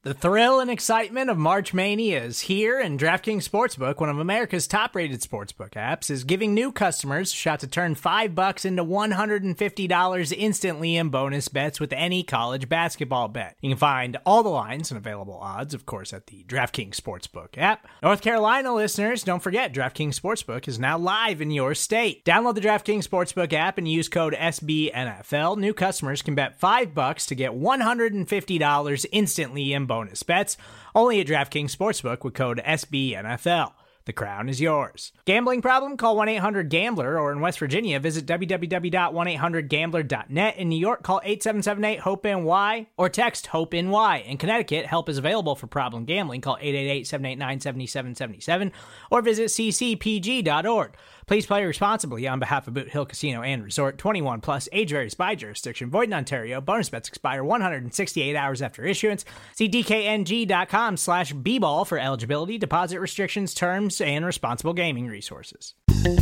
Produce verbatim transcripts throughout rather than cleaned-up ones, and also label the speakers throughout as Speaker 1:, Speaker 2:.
Speaker 1: The thrill and excitement of March Mania is here, and DraftKings Sportsbook, one of America's top-rated sportsbook apps, is giving new customers a shot to turn five bucks into one hundred fifty dollars instantly in bonus bets with any college basketball bet. You can find all the lines and available odds, of course, at the DraftKings Sportsbook app. North Carolina listeners, don't forget, DraftKings Sportsbook is now live in your state. Download the DraftKings Sportsbook app and use code S B N F L. New customers can bet five bucks to get one hundred fifty dollars instantly in bonus bets, only at DraftKings Sportsbook with code S B N F L. The crown is yours. Gambling problem? Call one eight hundred gambler, or in West Virginia, visit w w w dot one eight hundred gambler dot net. In New York, call eight seven seven eight hope N Y or text HOPE-NY. In Connecticut, help is available for problem gambling. Call eight eight eight, seven eight nine, seven seven seven seven or visit c c p g dot org. Please play responsibly on behalf of Boot Hill Casino and Resort. twenty-one plus, age varies by jurisdiction. Void in Ontario. Bonus bets expire one hundred sixty-eight hours after issuance. See d k n g dot com slash b ball for eligibility, deposit restrictions, terms, and responsible gaming resources.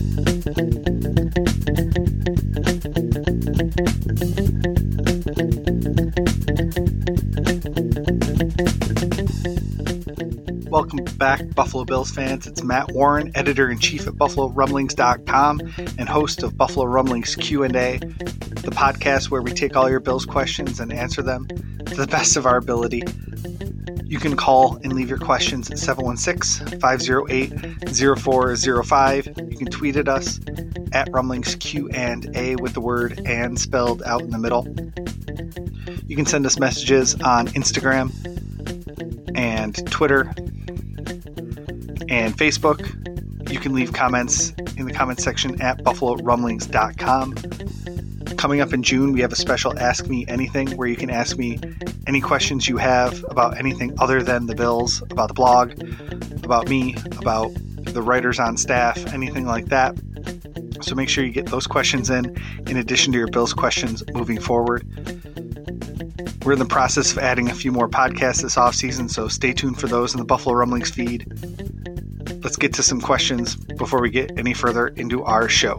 Speaker 2: Welcome back, Buffalo Bills fans. It's Matt Warren, editor-in-chief at buffalo rumblings dot com and host of Buffalo Rumblings Q and A, the podcast where we take all your Bills questions and answer them to the best of our ability. You can call and leave your questions at seven one six, five oh eight, oh four oh five. You can tweet at us at Rumblings Q and A with the word "and" spelled out in the middle. You can send us messages on Instagram and Twitter and Facebook. You can leave comments in the comment section at buffalo rumblings dot com. Coming up in June, we have a special Ask Me Anything where you can ask me any questions you have about anything other than the Bills, about the blog, about me, about the writers on staff, anything like that. So make sure you get those questions in, in addition to your Bills questions moving forward. We're in the process of adding a few more podcasts this offseason, so stay tuned for those in the Buffalo Rumblings feed. Let's get to some questions before we get any further into our show.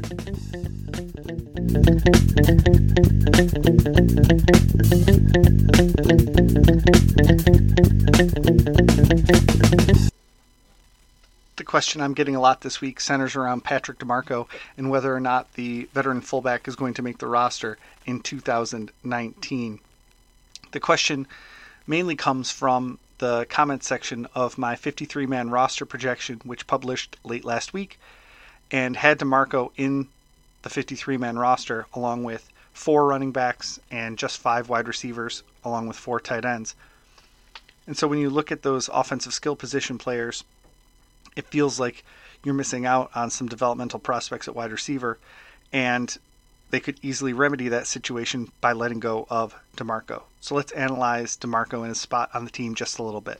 Speaker 2: The question I'm getting a lot this week centers around Patrick DiMarco and whether or not the veteran fullback is going to make the roster in two thousand nineteen. The question mainly comes from the comment section of my fifty-three man roster projection, which published late last week, and had DiMarco in the fifty-three man roster along with four running backs and just five wide receivers along with four tight ends. And so when you look at those offensive skill position players, it feels like you're missing out on some developmental prospects at wide receiver, and they could easily remedy that situation by letting go of DiMarco. So let's analyze DiMarco and his spot on the team just a little bit.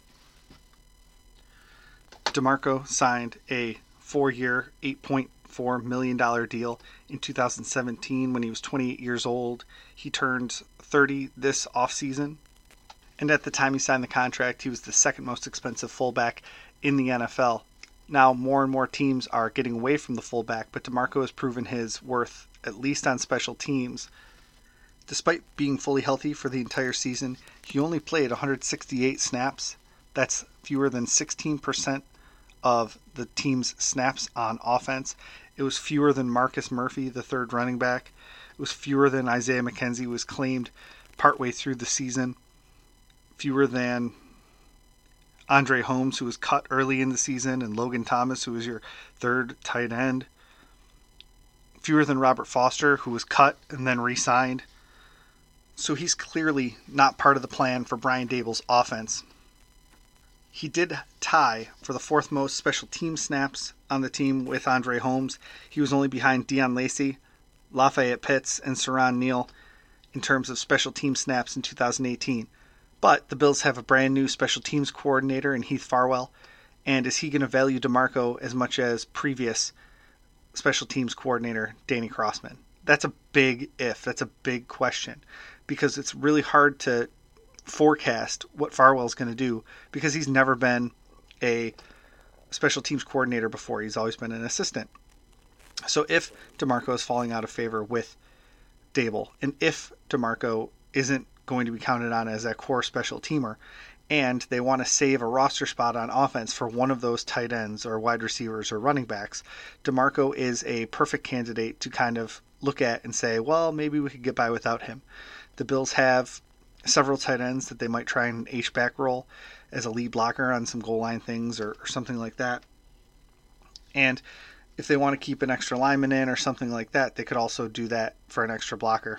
Speaker 2: DiMarco signed a four-year, eight point four million dollars deal in two thousand seventeen when he was twenty-eight years old. He turned thirty this offseason. And at the time he signed the contract, he was the second most expensive fullback in the N F L. Now more and more teams are getting away from the fullback, but DiMarco has proven his worth, at least on special teams. Despite being fully healthy for the entire season, he only played one hundred sixty-eight snaps. That's fewer than sixteen percent of the team's snaps on offense. It was fewer than Marcus Murphy, the third running back. It was fewer than Isaiah McKenzie, who was claimed partway through the season. Fewer than Andre Holmes, who was cut early in the season, and Logan Thomas, who was your third tight end. Fewer than Robert Foster, who was cut and then re-signed. So he's clearly not part of the plan for Brian Daboll's offense. He did tie for the fourth most special team snaps on the team with Andre Holmes. He was only behind Dion Lacey, Lafayette Pitts, and Saron Neal in terms of special team snaps in two thousand eighteen. But the Bills have a brand new special teams coordinator in Heath Farwell, and is he going to value DiMarco as much as previous special teams coordinator Danny Crossman? That's a big if. That's a big question, because it's really hard to forecast what Farwell's going to do because he's never been a special teams coordinator before. He's always been an assistant. So if DiMarco is falling out of favor with Daboll, and if DiMarco isn't going to be counted on as a core special teamer, and they want to save a roster spot on offense for one of those tight ends or wide receivers or running backs, DeMarco is a perfect candidate to kind of look at and say, well, maybe we could get by without him. The Bills have several tight ends that they might try in an H-back role as a lead blocker on some goal line things or, or something like that. And if they want to keep an extra lineman in or something like that, they could also do that for an extra blocker.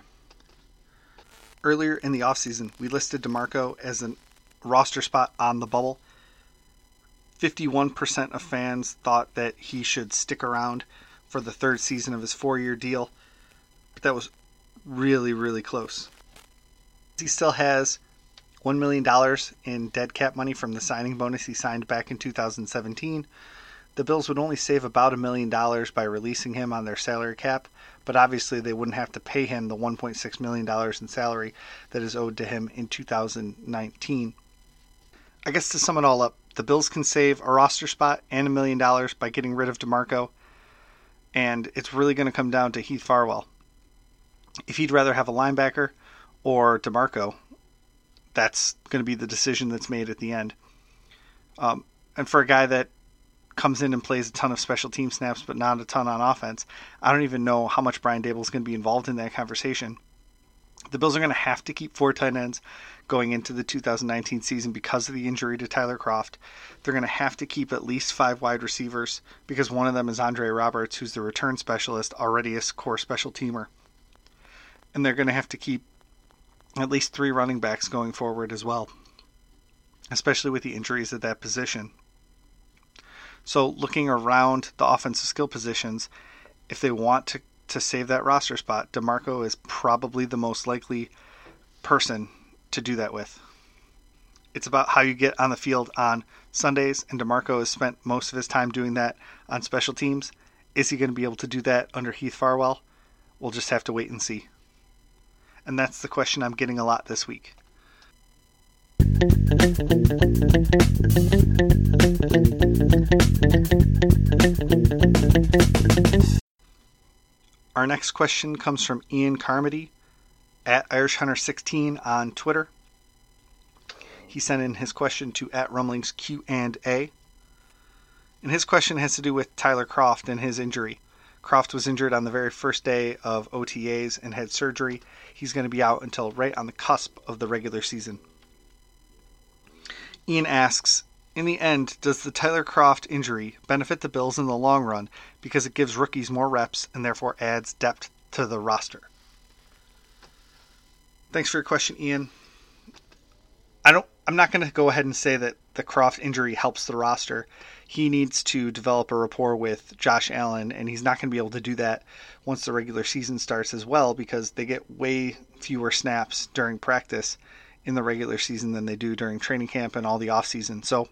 Speaker 2: Earlier in the offseason, we listed DeMarco as a roster spot on the bubble. fifty-one percent of fans thought that he should stick around for the third season of his four-year deal. But that was really, really close. He still has one million dollars in dead cap money from the signing bonus he signed back in two thousand seventeen. The Bills would only save about a million dollars by releasing him on their salary cap, but obviously they wouldn't have to pay him the one point six million dollars in salary that is owed to him in two thousand nineteen. I guess to sum it all up, the Bills can save a roster spot and a million dollars by getting rid of DeMarco, and it's really going to come down to Heath Farwell. If he'd rather have a linebacker or DeMarco, that's going to be the decision that's made at the end. Um, and for a guy that comes in and plays a ton of special team snaps but not a ton on offense, I don't even know how much Brian Daboll is going to be involved in that conversation. The Bills are going to have to keep four tight ends going into the two thousand nineteen season because of the injury to Tyler Kroft. They're going to have to keep at least five wide receivers because one of them is Andre Roberts, who's the return specialist, already a core special teamer. And they're going to have to keep at least three running backs going forward as well, especially with the injuries at that position. So looking around the offensive skill positions, if they want to, to save that roster spot, DeMarco is probably the most likely person to do that with. It's about how you get on the field on Sundays, and DeMarco has spent most of his time doing that on special teams. Is he going to be able to do that under Heath Farwell? We'll just have to wait and see. And that's the question I'm getting a lot this week. Our next question comes from Ian Carmody at Irish Hunter sixteen on Twitter. He sent in his question to at Rumblings Q and A. And his question has to do with Tyler Kroft and his injury. Kroft was injured on the very first day of O T As and had surgery. He's going to be out until right on the cusp of the regular season. Ian asks, in the end, does the Tyler Kroft injury benefit the Bills in the long run because it gives rookies more reps and therefore adds depth to the roster? Thanks for your question, Ian. I don't, I'm not going to go ahead and say that the Kroft injury helps the roster. He needs to develop a rapport with Josh Allen, and he's not going to be able to do that once the regular season starts as well because they get way fewer snaps during practice in the regular season than they do during training camp and all the off season. So,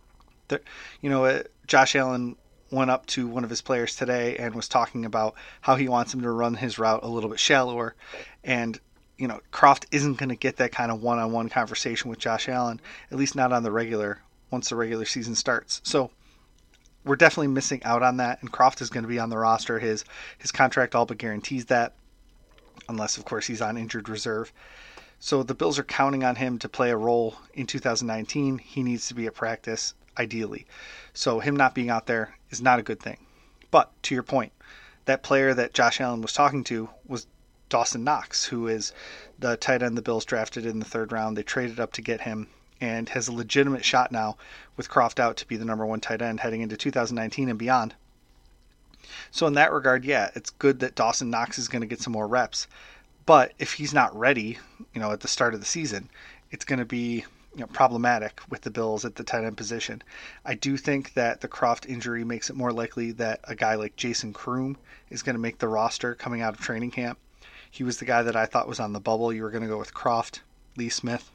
Speaker 2: you know, uh, Josh Allen went up to one of his players today and was talking about how he wants him to run his route a little bit shallower. And, you know, Kroft isn't going to get that kind of one-on-one conversation with Josh Allen, at least not on the regular, once the regular season starts. So we're definitely missing out on that, and Kroft is going to be on the roster. His his contract all but guarantees that, unless, of course, he's on injured reserve. So the Bills are counting on him to play a role in two thousand nineteen. He needs to be at practice, ideally. So him not being out there is not a good thing. But to your point, that player that Josh Allen was talking to was Dawson Knox, who is the tight end the Bills drafted in the third round. They traded up to get him and has a legitimate shot now with Kroft out to be the number one tight end heading into two thousand nineteen and beyond. So in that regard, yeah, it's good that Dawson Knox is going to get some more reps. But if he's not ready, you know, at the start of the season, it's going to be, you know, problematic with the Bills at the tight end position. I do think that the Kroft injury makes it more likely that a guy like Jason Kroom is going to make the roster coming out of training camp. He was the guy that I thought was on the bubble. You were going to go with Kroft, Lee Smith,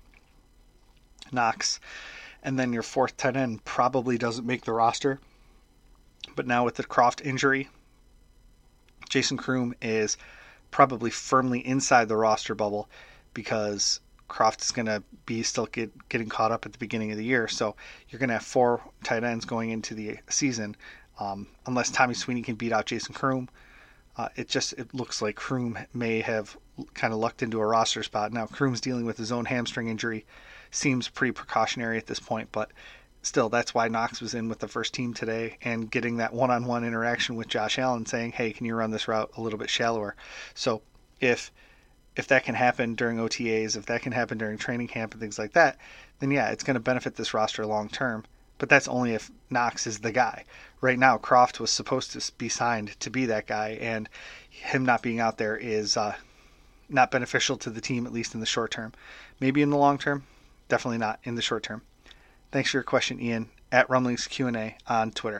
Speaker 2: Knox, and then your fourth tight end probably doesn't make the roster. But now with the Kroft injury, Jason Kroom is probably firmly inside the roster bubble because Kroft is going to be still get, getting caught up at the beginning of the year. So you're going to have four tight ends going into the season. Um, unless Tommy Sweeney can beat out Jason Kroom, uh, it just it looks like Kroom may have kind of lucked into a roster spot. Now Kroom's dealing with his own hamstring injury seems pretty precautionary at this point, but still, that's why Knox was in with the first team today and getting that one-on-one interaction with Josh Allen saying, hey, can you run this route a little bit shallower? So if if that can happen during O T As, if that can happen during training camp and things like that, then yeah, it's going to benefit this roster long term. But that's only if Knox is the guy. Right now, Kroft was supposed to be signed to be that guy, and him not being out there is uh, not beneficial to the team, at least in the short term. Maybe in the long term, definitely not in the short term. Thanks for your question, Ian, at Rumblings Q and A on Twitter.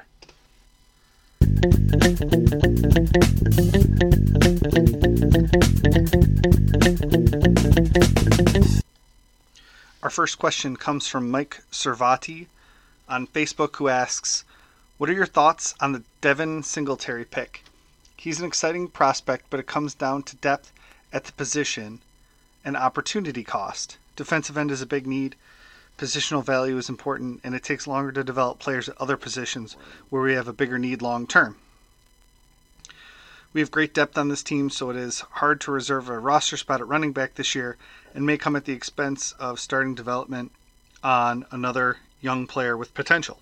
Speaker 2: Our first question comes from Mike Servati on Facebook, who asks, what are your thoughts on the Devin Singletary pick? He's an exciting prospect, but it comes down to depth at the position and opportunity cost. Defensive end is a big need. Positional value is important, and it takes longer to develop players at other positions where we have a bigger need long term. We have great depth on this team, so it is hard to reserve a roster spot at running back this year and may come at the expense of starting development on another young player with potential.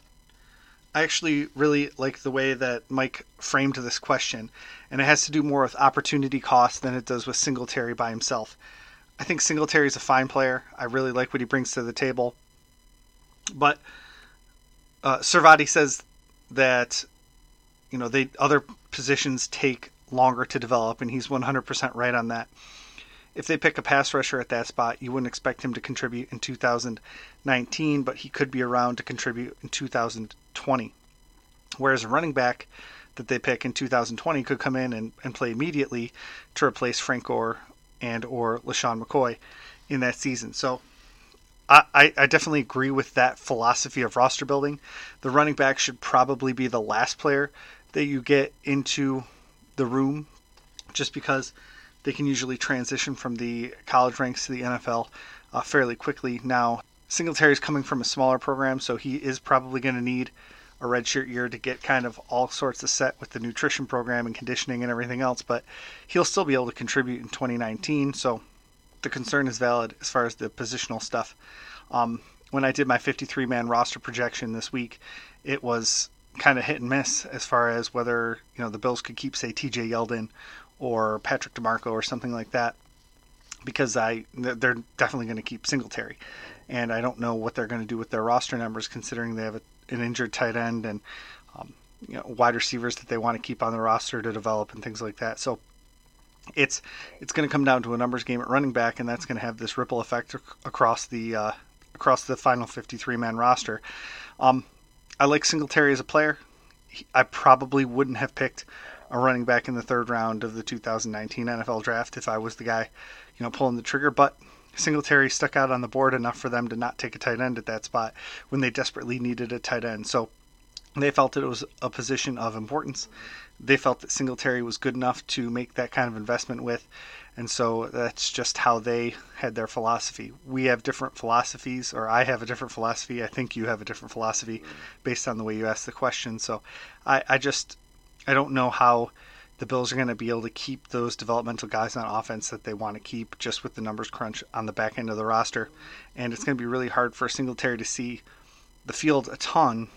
Speaker 2: I actually really like the way that Mike framed this question, and it has to do more with opportunity cost than it does with Singletary by himself. I think Singletary is a fine player. I really like what he brings to the table. But uh, Servati says that you know they other positions take longer to develop, and he's one hundred percent right on that. If they pick a pass rusher at that spot, you wouldn't expect him to contribute in two thousand nineteen, but he could be around to contribute in two thousand twenty. Whereas a running back that they pick in two thousand twenty could come in and, and play immediately to replace Frank Gore and or LaShawn McCoy in that season. So I, I definitely agree with that philosophy of roster building. The running back should probably be the last player that you get into the room, just because they can usually transition from the college ranks to the N F L uh, fairly quickly. Now, Singletary's coming from a smaller program, so he is probably going to need a redshirt year to get kind of all sorts of set with the nutrition program and conditioning and everything else, but he'll still be able to contribute in twenty nineteen, so the concern is valid as far as the positional stuff. Um, when I did my fifty-three man roster projection this week, it was kind of hit and miss as far as whether you know the Bills could keep, say, T J Yeldon or Patrick DeMarco or something like that, because I they're definitely going to keep Singletary, and I don't know what they're going to do with their roster numbers, considering they have a, an injured tight end and um, you know wide receivers that they want to keep on the roster to develop and things like that. So it's it's going to come down to a numbers game at running back, and that's going to have this ripple effect ac- across the uh, across the final fifty-three man roster. Um, I like Singletary as a player. He, I probably wouldn't have picked a running back in the third round of the two thousand nineteen N F L draft if I was the guy, you know, pulling the trigger. But Singletary stuck out on the board enough for them to not take a tight end at that spot when they desperately needed a tight end. So they felt that it was a position of importance. They felt that Singletary was good enough to make that kind of investment with. And so that's just how they had their philosophy. We have different philosophies, or I have a different philosophy. I think you have a different philosophy based on the way you ask the question. So I, I just, I don't know how the Bills are going to be able to keep those developmental guys on offense that they want to keep just with the numbers crunch on the back end of the roster. And it's going to be really hard for Singletary to see the field a ton,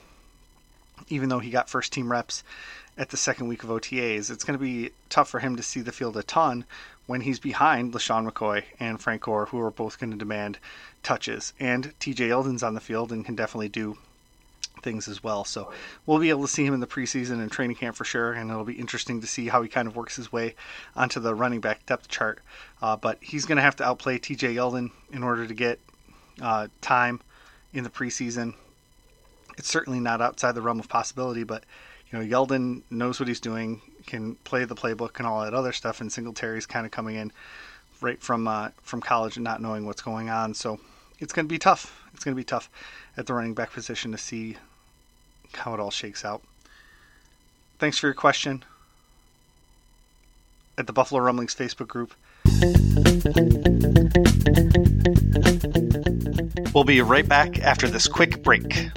Speaker 2: even though he got first team reps at the second week of O T As. It's going to be tough for him to see the field a ton when he's behind LaShawn McCoy and Frank Gore, who are both going to demand touches. And T J Yeldon's on the field and can definitely do things as well. So we'll be able to see him in the preseason and training camp for sure, and it'll be interesting to see how he kind of works his way onto the running back depth chart. Uh, but he's going to have to outplay T J Yeldon in order to get uh, time in the preseason. It's certainly not outside the realm of possibility, but you know, Yeldon knows what he's doing, can play the playbook and all that other stuff, and Singletary's kind of coming in right from uh, from college and not knowing what's going on. So it's going to be tough. It's going to be tough at the running back position to see how it all shakes out. Thanks for your question at the Buffalo Rumblings Facebook group. We'll be right back after this quick break.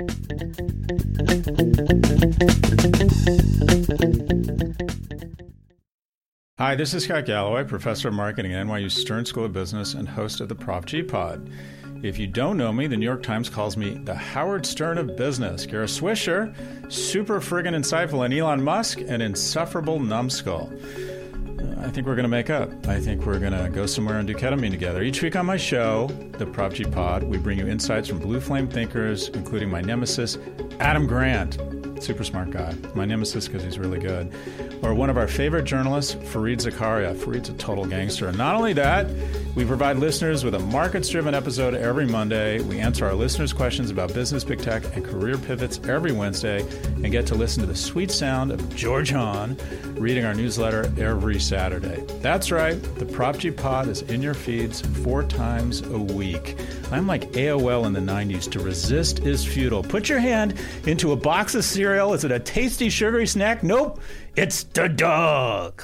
Speaker 3: Hi, this is Scott Galloway, professor of marketing at N Y U Stern School of Business and host of the Prof G Pod. If you don't know me, the New York Times calls me the Howard Stern of business. Kara Swisher, super friggin' insightful, and Elon Musk, an insufferable numbskull. I think we're going to make up. I think we're going to go somewhere and do ketamine together. Each week on my show, the Prop G Pod, we bring you insights from blue flame thinkers, including my nemesis, Adam Grant. Super smart guy. My nemesis because he's really good. Or one of our favorite journalists, Fareed Zakaria. Fareed's a total gangster. And not only that, we provide listeners with a markets-driven episode every Monday. We answer our listeners' questions about business, big tech, and career pivots every Wednesday, and get to listen to the sweet sound of George Hahn reading our newsletter every Saturday. That's right. The Prop G Pod is in your feeds four times a week. I'm like A O L in the nineties. To resist is futile. Put your hand into a box of cereal. Is it a tasty, sugary snack? Nope. It's the dog.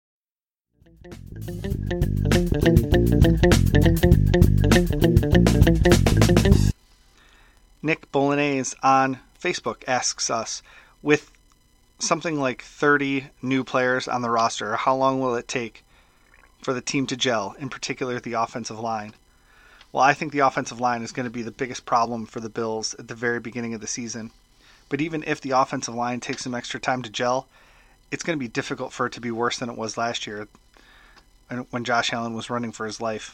Speaker 2: Nick Bolognese on Facebook asks us, with something like thirty new players on the roster, how long will it take for the team to gel, in particular the offensive line? Well, I think the offensive line is going to be the biggest problem for the Bills at the very beginning of the season. But even if the offensive line takes some extra time to gel, it's going to be difficult for it to be worse than it was last year when Josh Allen was running for his life.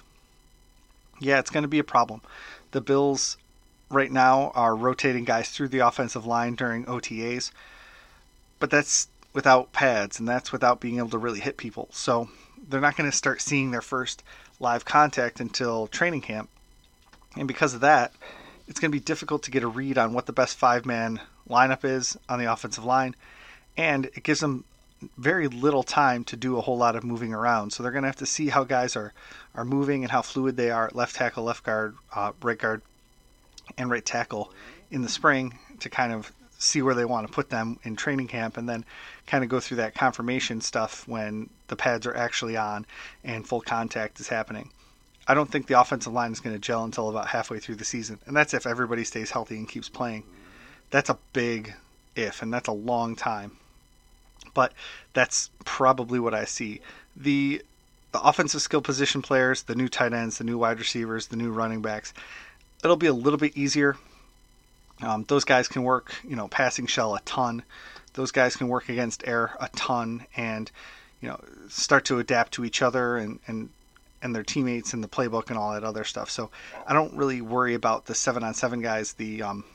Speaker 2: Yeah, it's going to be a problem. The Bills right now are rotating guys through the offensive line during O T As, but that's without pads, and that's without being able to really hit people. So they're not going to start seeing their first live contact until training camp. And because of that, it's going to be difficult to get a read on what the best five-man lineup is on the offensive line, and it gives them very little time to do a whole lot of moving around. So they're going to have to see how guys are, are moving and how fluid they are at left tackle, left guard, uh, right guard, and right tackle in the spring to kind of see where they want to put them in training camp, and then kind of go through that confirmation stuff when the pads are actually on and full contact is happening. I don't think the offensive line is going to gel until about halfway through the season, and that's if everybody stays healthy and keeps playing. That's a big if, and that's a long time. But that's probably what I see. The the offensive skill position players, the new tight ends, the new wide receivers, the new running backs, it'll be a little bit easier. Um, those guys can work, you know, passing shell a ton. Those guys can work against air a ton, and you know, start to adapt to each other and and and their teammates in the playbook and all that other stuff. So I don't really worry about the seven on seven guys, the um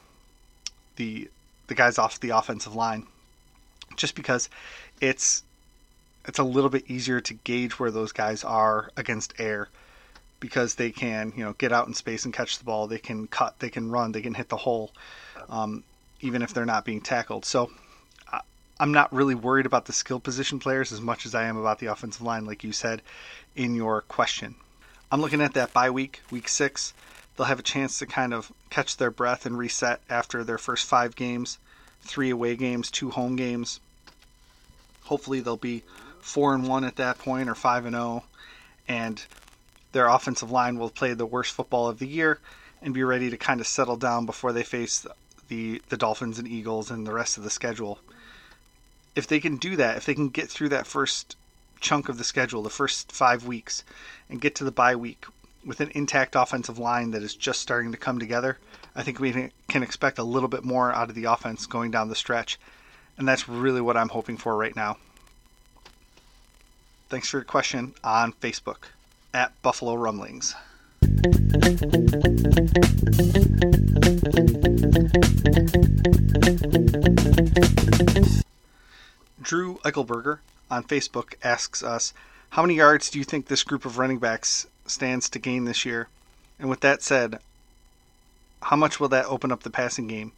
Speaker 2: the the guys off the offensive line, just because it's it's a little bit easier to gauge where those guys are against air, because they can, you know, get out in space and catch the ball. They can cut, they can run, they can hit the hole, um, even if they're not being tackled. So I, I'm not really worried about the skill position players as much as I am about the offensive line, like you said in your question. I'm looking at that bye week, week six. They'll have a chance to kind of catch their breath and reset after their first five games, three away games, two home games. Hopefully they'll be four and one at that point, or five and zero, and their offensive line will play the worst football of the year and be ready to kind of settle down before they face the the Dolphins and Eagles and the rest of the schedule. If they can do that, if they can get through that first chunk of the schedule, the first five weeks, and get to the bye week with an intact offensive line that is just starting to come together, I think we can expect a little bit more out of the offense going down the stretch. And that's really what I'm hoping for right now. Thanks for your question on Facebook at Buffalo Rumblings. Drew Eichelberger on Facebook asks us, how many yards do you think this group of running backs stands to gain this year? And with that said, how much will that open up the passing game?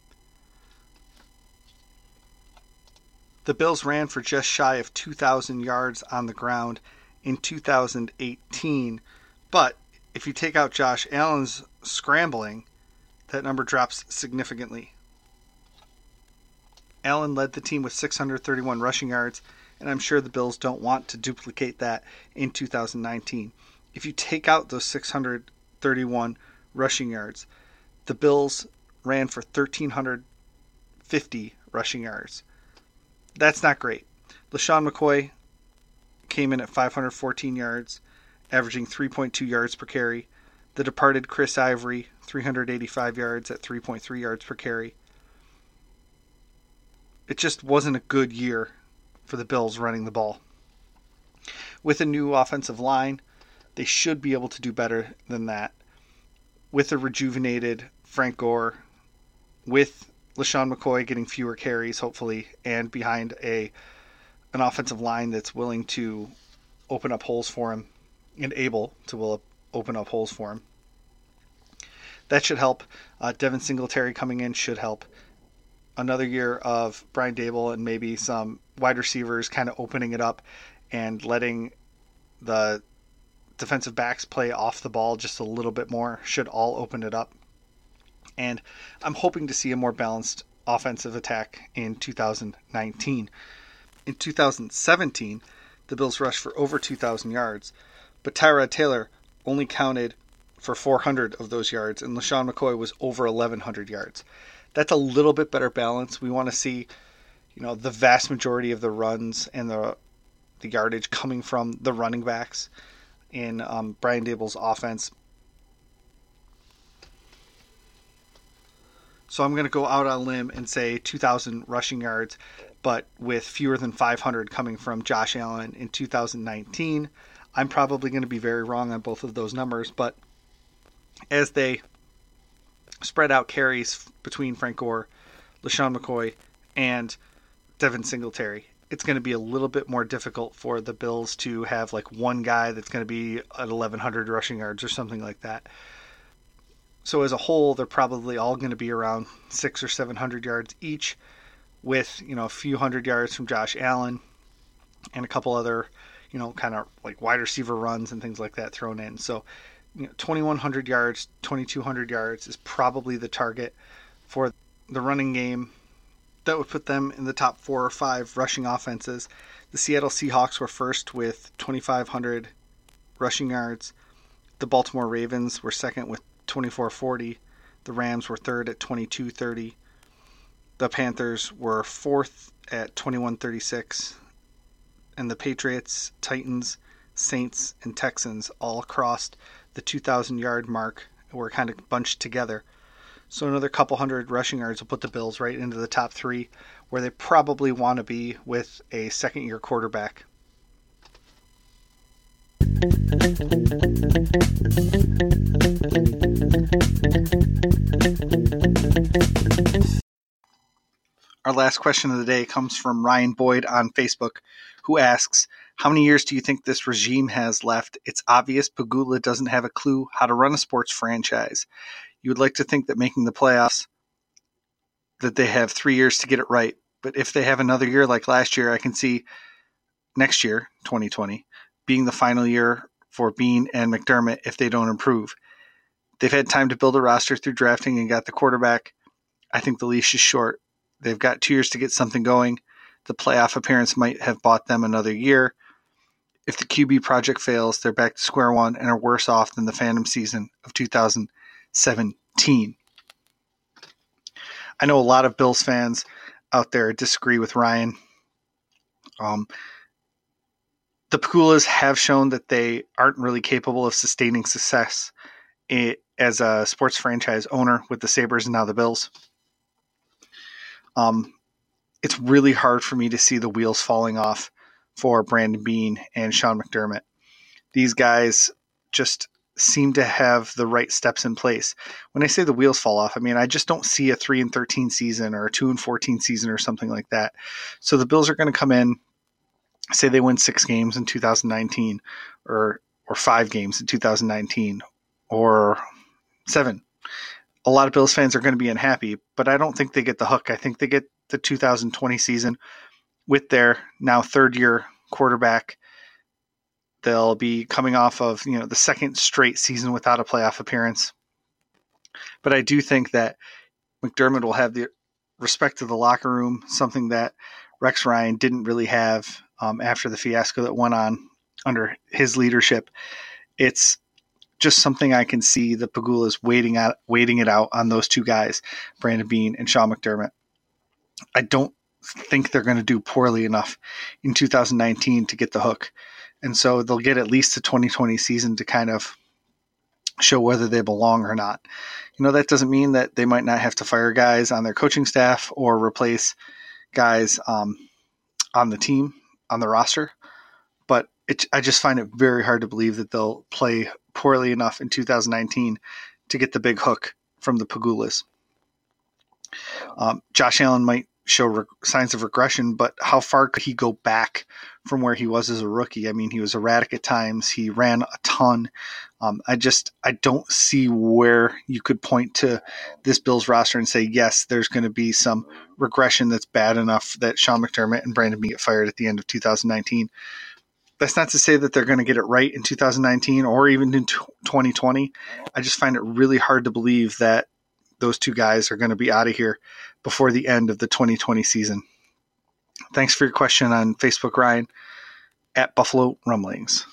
Speaker 2: The Bills ran for just shy of two thousand yards on the ground in two thousand eighteen, but if you take out Josh Allen's scrambling, that number drops significantly. Allen led the team with six hundred thirty-one rushing yards, and I'm sure the Bills don't want to duplicate that in two thousand nineteen. If you take out those six hundred thirty-one rushing yards, the Bills ran for one thousand three hundred fifty rushing yards. That's not great. LaShawn McCoy came in at five hundred fourteen yards, averaging three point two yards per carry. The departed Chris Ivory, three hundred eighty-five yards at three point three yards per carry. It just wasn't a good year for the Bills running the ball. With a new offensive line, they should be able to do better than that. With a rejuvenated Frank Gore, with LeSean McCoy getting fewer carries, hopefully, and behind a an offensive line that's willing to open up holes for him and able to will open up holes for him. That should help. Uh, Devin Singletary coming in should help. Another year of Brian Daboll and maybe some wide receivers kind of opening it up and letting the defensive backs play off the ball just a little bit more should all open it up. And I'm hoping to see a more balanced offensive attack in two thousand nineteen. In two thousand seventeen, the Bills rushed for over two thousand yards, but Tyrod Taylor only counted for four hundred of those yards, and LeSean McCoy was over eleven hundred yards. That's a little bit better balance. We want to see, you know, the vast majority of the runs and the the yardage coming from the running backs in um, Brian Daboll's offense. So I'm going to go out on a limb and say two thousand rushing yards, but with fewer than five hundred coming from Josh Allen in two thousand nineteen. I'm probably going to be very wrong on both of those numbers, but as they spread out carries between Frank Gore, LeSean McCoy, and Devin Singletary, it's going to be a little bit more difficult for the Bills to have like one guy that's going to be at eleven hundred rushing yards or something like that. So as a whole, they're probably all going to be around six or seven hundred yards each, with, you know, a few hundred yards from Josh Allen and a couple other, you know, kind of like wide receiver runs and things like that thrown in. So, you know, twenty-one hundred yards, twenty-two hundred yards is probably the target for the running game. That would put them in the top four or five rushing offenses. The Seattle Seahawks were first with twenty-five hundred rushing yards. The Baltimore Ravens were second with twenty-four forty. The Rams were third at twenty-two thirty. The Panthers were fourth at twenty-one thirty-six. And the Patriots, Titans, Saints, and Texans all crossed the two thousand yard mark and were kind of bunched together. So another couple hundred rushing yards will put the Bills right into the top three, where they probably want to be with a second-year quarterback. Our last question of the day comes from Ryan Boyd on Facebook, who asks, how many years do you think this regime has left? It's obvious Pegula doesn't have a clue how to run a sports franchise. You would like to think that making the playoffs, that they have three years to get it right. But if they have another year like last year, I can see next year, twenty twenty, being the final year for Beane and McDermott if they don't improve. They've had time to build a roster through drafting and got the quarterback. I think the leash is short. They've got two years to get something going. The playoff appearance might have bought them another year. If the Q B project fails, they're back to square one and are worse off than the Phantom season of two thousand seventeen. I know a lot of Bills fans out there disagree with Ryan. Um, the Pegulas have shown that they aren't really capable of sustaining success as a sports franchise owner with the Sabres and now the Bills. Um, it's really hard for me to see the wheels falling off for Brandon Beane and Sean McDermott. These guys just seem to have the right steps in place. When I say the wheels fall off, I mean I just don't see a three and thirteen season or a two and fourteen season or something like that. So the Bills are going to come in, say they win six games in two thousand nineteen, or or five games in two thousand nineteen, or seven. A lot of Bills fans are going to be unhappy, but I don't think they get the hook. I think they get the two thousand twenty season with their now third year quarterback. They'll be coming off of, you know, the second straight season without a playoff appearance. But I do think that McDermott will have the respect of the locker room, something that Rex Ryan didn't really have um, after the fiasco that went on under his leadership. It's just something I can see the Pegulas waiting out, waiting it out on those two guys, Brandon Beane and Sean McDermott. I don't think they're going to do poorly enough in two thousand nineteen to get the hook. And so they'll get at least the twenty twenty season to kind of show whether they belong or not. You know, that doesn't mean that they might not have to fire guys on their coaching staff or replace guys um, on the team, on the roster. But it, I just find it very hard to believe that they'll play poorly enough in two thousand nineteen to get the big hook from the Pegulas. Um, Josh Allen might show re- signs of regression, but how far could he go back from where he was as a rookie? I mean, he was erratic at times. He ran a ton. Um, I just, I don't see where you could point to this Bills roster and say, yes, there's going to be some regression that's bad enough that Sean McDermott and Brandon Beane get fired at the end of two thousand nineteen. That's not to say that they're going to get it right in two thousand nineteen or even in twenty twenty. I just find it really hard to believe that those two guys are going to be out of here before the end of the twenty twenty season. Thanks for your question on Facebook, Ryan, at Buffalo Rumblings.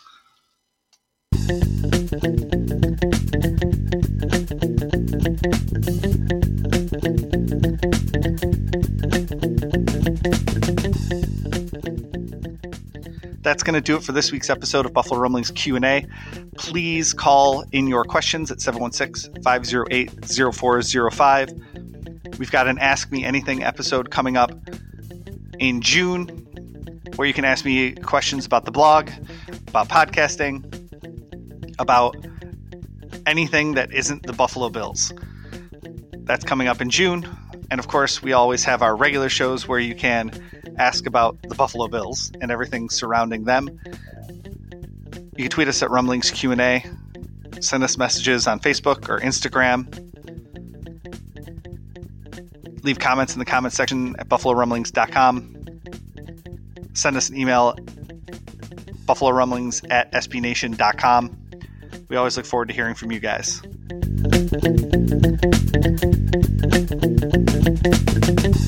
Speaker 2: That's going to do it for this week's episode of Buffalo Rumblings Q and A. Please call in your questions at seven one six, five oh eight, oh four oh five. We've got an Ask Me Anything episode coming up in June where you can ask me questions about the blog, about podcasting, about anything that isn't the Buffalo Bills. That's coming up in June. And of course, we always have our regular shows where you can ask about the Buffalo Bills and everything surrounding them. You can tweet us at Rumblings Q and A. Send us messages on Facebook or Instagram. Leave comments in the comments section at buffalo rumblings dot com. Send us an email, buffalo rumblings at s b nation dot com. We always look forward to hearing from you guys.